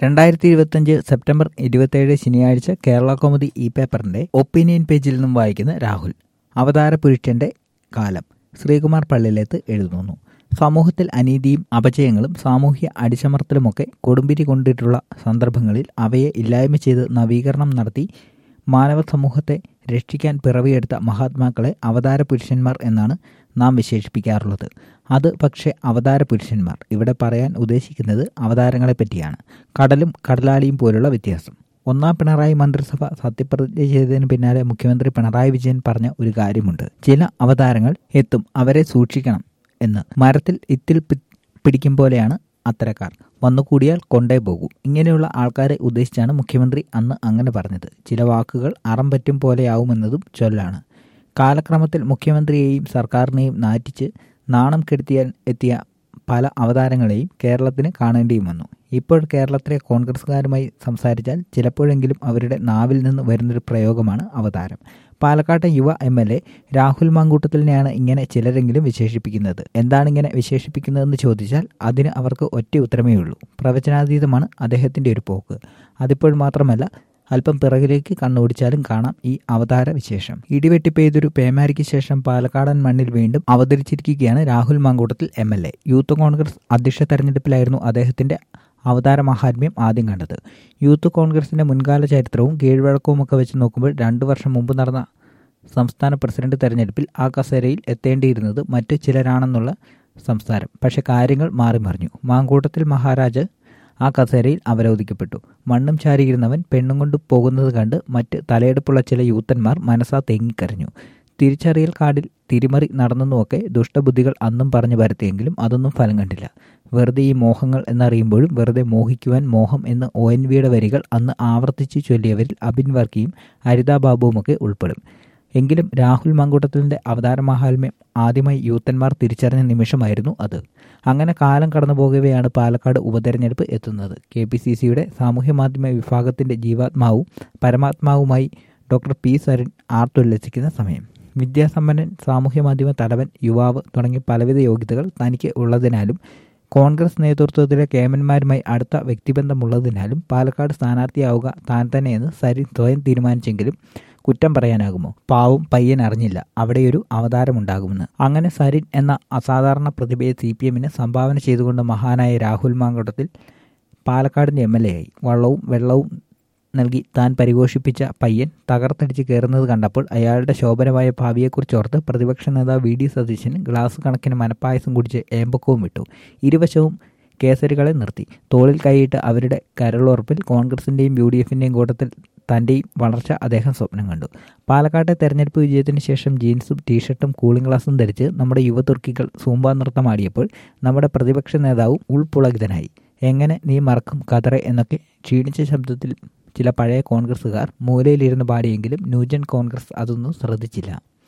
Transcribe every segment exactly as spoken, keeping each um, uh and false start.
രണ്ടായിരത്തി ഇരുപത്തിയഞ്ച് സെപ്റ്റംബർ ഇരുപത്തിയേഴ് ശനിയാഴ്ച കേരള കൗമുദി ഇ പേപ്പറിന്റെ ഒപ്പീനിയൻ പേജിൽ നിന്നും വായിക്കുന്ന രാഹുൽ. അവതാര പുരുഷന്റെ കാലം. ശ്രീകുമാർ പള്ളിയിലേത്ത് എഴുതുന്നു. സമൂഹത്തിൽ അനീതിയും അപജയങ്ങളും സാമൂഹ്യ അടിച്ചമർത്തലുമൊക്കെ കൊടുമ്പിരി കൊണ്ടിട്ടുള്ള സന്ദർഭങ്ങളിൽ അവയെ ഇല്ലായ്മ ചെയ്ത് നവീകരണം നടത്തി മാനവ സമൂഹത്തെ രക്ഷിക്കാൻ പിറവിയെടുത്ത മഹാത്മാക്കളെ അവതാര പുരുഷന്മാർ എന്നാണ് നാം വിശേഷിപ്പിക്കാറുള്ളത്. അത് പക്ഷേ അവതാര പുരുഷന്മാർ ഇവിടെ പറയാൻ ഉദ്ദേശിക്കുന്നത് അവതാരങ്ങളെ പറ്റിയാണ്. കടലും കടലാളിയും പോലുള്ള വ്യത്യാസം. ഒന്നാം പിണറായി മന്ത്രിസഭ സത്യപ്രതിജ്ഞ ചെയ്തതിന് പിന്നാലെ മുഖ്യമന്ത്രി പിണറായി വിജയൻ പറഞ്ഞ ഒരു കാര്യമുണ്ട്. ചില അവതാരങ്ങൾ എത്തും, അവരെ സൂക്ഷിക്കണം എന്ന്. മരത്തിൽ ഇത്തിൽ പിടിക്കും പോലെയാണ് അത്തരക്കാർ. വന്നുകൂടിയാൽ കൊണ്ടേ പോകൂ. ഇങ്ങനെയുള്ള ആൾക്കാരെ ഉദ്ദേശിച്ചാണ് മുഖ്യമന്ത്രി അന്ന് അങ്ങനെ പറഞ്ഞത്. ചില വാക്കുകൾ അറം പറ്റും പോലെയാവുമെന്നതും ചൊല്ലാണ്. കാലക്രമത്തിൽ മുഖ്യമന്ത്രിയെയും സർക്കാരിനെയും നാറ്റിച്ച് നാണം കെടുത്തിയാൽ എത്തിയ പല അവതാരങ്ങളെയും കേരളത്തിന് കാണേണ്ടിയും വന്നു. ഇപ്പോൾ കേരളത്തിലെ കോൺഗ്രസ്സുകാരുമായി സംസാരിച്ചാൽ ചിലപ്പോഴെങ്കിലും അവരുടെ നാവിൽ നിന്ന് വരുന്നൊരു പ്രയോഗമാണ് അവതാരം. പാലക്കാട്ടെ യുവ എം എൽ എ രാഹുൽ മാങ്കൂട്ടത്തിലിനെയാണ് ഇങ്ങനെ ചിലരെങ്കിലും വിശേഷിപ്പിക്കുന്നത്. എന്താണ് ഇങ്ങനെ വിശേഷിപ്പിക്കുന്നതെന്ന് ചോദിച്ചാൽ അതിന് അവർക്ക് ഒറ്റ ഉത്തരമേ ഉള്ളൂ. പ്രവചനാതീതമാണ് അദ്ദേഹത്തിൻ്റെ ഒരു പോക്ക്. അതിപ്പോൾ മാത്രമല്ല, അല്പം പിറകിലേക്ക് കണ്ണോടിച്ചാലും കാണാം ഈ അവതാര വിശേഷം. ഇടിവെട്ടി പെയ്തൊരു പേമാരിക്ക് ശേഷം പാലക്കാടൻ മണ്ണിൽ വീണ്ടും അവതരിച്ചിരിക്കുകയാണ് Rahul Mankoottathil M L A. Youth Congress അധ്യക്ഷ തെരഞ്ഞെടുപ്പിലായിരുന്നു അദ്ദേഹത്തിൻ്റെ അവതാര മഹാത്മ്യം ആദ്യം കണ്ടത്. യൂത്ത് കോൺഗ്രസിൻ്റെ മുൻകാല ചരിത്രവും കീഴ്വഴക്കവുമൊക്കെ വെച്ച് നോക്കുമ്പോൾ രണ്ടു വർഷം മുമ്പ് നടന്ന സംസ്ഥാന പ്രസിഡന്റ് തെരഞ്ഞെടുപ്പിൽ ആ കസേരയിൽ എത്തേണ്ടിയിരുന്നത് മറ്റു ചിലരാണെന്നുള്ള സംസാരം. പക്ഷെ കാര്യങ്ങൾ മാറി മറിഞ്ഞു. മാങ്കൂട്ടത്തിൽ മഹാരാജ് ആ കസേരയിൽ അവരോധിക്കപ്പെട്ടു. മണ്ണും ചാരിയിരുന്നവൻ പെണ്ണും കൊണ്ട് പോകുന്നത് കണ്ട് മറ്റ് തലയെടുപ്പുള്ള ചില യൂത്തന്മാർ മനസ്സാ തേങ്ങിക്കരഞ്ഞു. തിരിച്ചറിയൽ കാർഡിൽ തിരിമറി നടന്നെന്നുമൊക്കെ ദുഷ്ടബുദ്ധികൾ അന്നും പറഞ്ഞു വരുത്തിയെങ്കിലും അതൊന്നും ഫലം കണ്ടില്ല. വെറുതെ ഈ മോഹങ്ങൾ എന്നറിയുമ്പോഴും വെറുതെ മോഹിക്കുവാൻ മോഹം എന്ന് ഒ എൻ വിയുടെ വരികൾ അന്ന് ആവർത്തിച്ച് ചൊല്ലിയവരിൽ അബിൻ വർക്കിയും അരിതാ ബാബുവുമൊക്കെ ഉൾപ്പെടും. എങ്കിലും രാഹുൽ മാങ്കൂട്ടത്തിലിൻ്റെ അവതാര മഹാത്മ്യം ആദ്യമായി യൂത്തന്മാർ തിരിച്ചറിഞ്ഞ നിമിഷമായിരുന്നു അത്. അങ്ങനെ കാലം കടന്നു പോകവെയാണ് പാലക്കാട് ഉപതെരഞ്ഞെടുപ്പ് എത്തുന്നത്. കെ പി സി സിയുടെ സാമൂഹ്യ മാധ്യമ വിഭാഗത്തിൻ്റെ ജീവാത്മാവും പരമാത്മാവുമായി ഡോക്ടർ പി സരിൻ ആർത്തുല്ലസിക്കുന്ന സമയം. വിദ്യാസമ്പന്നൻ, സാമൂഹ്യ മാധ്യമ തലവൻ, യുവാവ് തുടങ്ങിയ പലവിധ യോഗ്യതകൾ തനിക്ക് ഉള്ളതിനാലും കോൺഗ്രസ് നേതൃത്വത്തിലെ കേമന്മാരുമായി അടുത്ത വ്യക്തിബന്ധമുള്ളതിനാലും പാലക്കാട് സ്ഥാനാർത്ഥിയാവുക താൻ തന്നെയെന്ന് സരിൻ സ്വയം തീരുമാനിച്ചെങ്കിലും കുറ്റം പറയാനാകുമോ? പാവം പയ്യൻ അറിഞ്ഞില്ല അവിടെയൊരു അവതാരമുണ്ടാകുമെന്ന്. അങ്ങനെ സരിൻ എന്ന അസാധാരണ പ്രതിഭയെ സി പി എമ്മിന് സംഭാവന ചെയ്തുകൊണ്ട് മഹാനായ രാഹുൽ മാങ്കൂട്ടത്തിൽ പാലക്കാടിൻ്റെ എം എൽ എ ആയി. വള്ളവും വെള്ളവും നൽകി താൻ പരിപോഷിപ്പിച്ച പയ്യൻ തകർത്തടിച്ച് കയറുന്നത് കണ്ടപ്പോൾ അയാളുടെ ശോഭനമായ ഭാവിയെക്കുറിച്ചോർത്ത് പ്രതിപക്ഷ നേതാവ് വി ഡി സതീശൻ ഗ്ലാസ് കണക്കിന് മനപ്പായസം കുടിച്ച് ഏമ്പക്കവും വിട്ടു. ഇരുവശവും കേസരികളെ നിർത്തി. തോളിൽ കൈയിട്ട് അവരുടെ കരളുറപ്പിൽ കോൺഗ്രസിൻ്റെയും യു ഡി എഫിൻ്റെയും കൂട്ടത്തിൽ തൻ്റെയും വളർച്ച അദ്ദേഹം സ്വപ്നം കണ്ടു. പാലക്കാട്ടെ തെരഞ്ഞെടുപ്പ് വിജയത്തിന് ശേഷം ജീൻസും ടീഷർട്ടും കൂളിംഗ് ഗ്ലാസും ധരിച്ച് നമ്മുടെ യുവതുർക്കികൾ സൂംബ നൃത്തമാടിയപ്പോൾ നമ്മുടെ പ്രതിപക്ഷ നേതാവും ഉൾപുളകിതനായി. എങ്ങനെ നീ മറക്കും ഖദറെ എന്നൊക്കെ ക്ഷീണിച്ച ശബ്ദത്തിൽ ചില പഴയ കോൺഗ്രസ്സുകാർ മൂലയിലിരുന്ന് പാടിയെങ്കിലും ന്യൂജൻ കോൺഗ്രസ് അതൊന്നും ശ്രദ്ധിച്ചില്ല.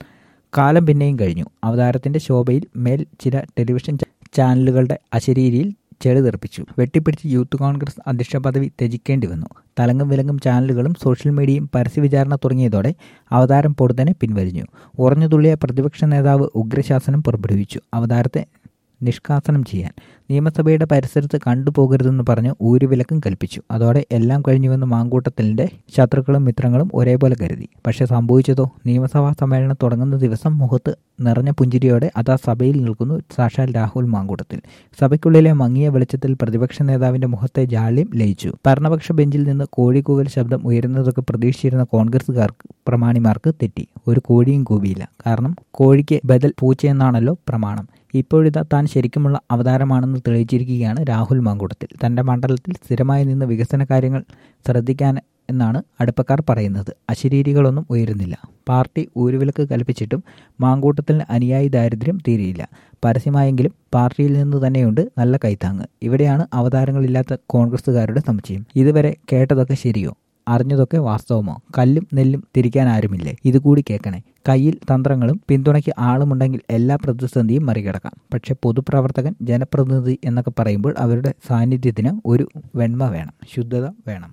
കാലം പിന്നെയും കഴിഞ്ഞു. അവതാരത്തിൻ്റെ ശോഭയിൽ മേൽ ചില ടെലിവിഷൻ ചാനലുകളുടെ അശരീരിയിൽ ചെളി തെറിപ്പിച്ചു. വെട്ടിപ്പിടിച്ച് യൂത്ത് കോൺഗ്രസ് അധ്യക്ഷ പദവി ത്യജിക്കേണ്ടി വന്നു. തലങ്ങും വിലങ്ങും ചാനലുകളും സോഷ്യൽ മീഡിയയും പരസ്യവിചാരണ തുടങ്ങിയതോടെ അവതാരം പൊടുതനെ പിൻവലിഞ്ഞു. ഉറഞ്ഞുതുള്ളിയ പ്രതിപക്ഷ നേതാവ് ഉഗ്രശാസനം പുറപ്പെടുവിച്ചു അവതാരത്തെ നിഷ്കാസനം ചെയ്യാൻ. നിയമസഭയുടെ പരിസരത്ത് കണ്ടുപോകരുതെന്ന് പറഞ്ഞ് ഊരുവിലക്കും കൽപ്പിച്ചു. അതോടെ എല്ലാം കഴിഞ്ഞുവെന്ന് മാങ്കൂട്ടത്തിലിൻ്റെ ശത്രുക്കളും മിത്രങ്ങളും ഒരേപോലെ കരുതി. പക്ഷെ സംഭവിച്ചതോ? നിയമസഭാ സമ്മേളനം തുടങ്ങുന്ന ദിവസം മുഖത്ത് നിറഞ്ഞ പുഞ്ചിരിയോടെ അതാ സഭയിൽ നിൽക്കുന്നു സാക്ഷാൽ രാഹുൽ മാങ്കൂട്ടത്തിൽ. സഭയ്ക്കുള്ളിലെ മങ്ങിയ വെളിച്ചത്തിൽ പ്രതിപക്ഷ നേതാവിൻ്റെ മുഖത്തെ ജാള്യം ലയിച്ചു. ഭരണപക്ഷ ബെഞ്ചിൽ നിന്ന് കോഴിക്കൂവൽ ശബ്ദം ഉയരുന്നതൊക്കെ പ്രതീക്ഷിച്ചിരുന്ന കോൺഗ്രസ്സുകാർക്ക് പ്രമാണിമാർക്ക് തെറ്റി. ഒരു കോഴിയും കൂവിയില്ല. കാരണം കോഴിക്ക് ബദൽ പൂച്ചയെന്നാണല്ലോ പ്രമാണം. ഇപ്പോഴിതാ താൻ ശരിക്കുമുള്ള അവതാരമാണെന്ന് തെളിയിച്ചിരിക്കുകയാണ് രാഹുൽ മാങ്കൂട്ടത്തിൽ. തൻ്റെ മണ്ഡലത്തിൽ സ്ഥിരമായി നിന്ന് വികസന കാര്യങ്ങൾ ശ്രദ്ധിക്കാൻ എന്നാണ് അടുപ്പക്കാർ പറയുന്നത്. അശരീരികളൊന്നും ഉയരുന്നില്ല. പാർട്ടി ഊരുവിലക്ക് കൽപ്പിച്ചിട്ടും മാങ്കൂട്ടത്തിന് അനുയായി ദാരിദ്ര്യം തീരെയില്ല. പരസ്യമായെങ്കിലും പാർട്ടിയിൽ നിന്ന് തന്നെയുണ്ട് നല്ല കൈത്താങ്ങ്. ഇവിടെയാണ് അവതാരങ്ങളില്ലാത്ത കോൺഗ്രസ്സുകാരുടെ സംശയം. ഇതുവരെ കേട്ടതൊക്കെ ശരിയോ? അറിഞ്ഞതൊക്കെ വാസ്തവമോ? കല്ലും നെല്ലും തിരിക്കാൻ ആരുമില്ലേ? ഇതുകൂടി കേൾക്കണേ. കയ്യിൽ തന്ത്രങ്ങളും പിന്തുണയ്ക്ക് ആളുമുണ്ടെങ്കിൽ എല്ലാ പ്രതിസന്ധിയും മറികടക്കാം. പക്ഷെ പൊതുപ്രവർത്തകൻ, ജനപ്രതിനിധി എന്നൊക്കെ പറയുമ്പോൾ അവരുടെ സാന്നിധ്യത്തിന് ഒരു വെണ്മ വേണം, ശുദ്ധത വേണം.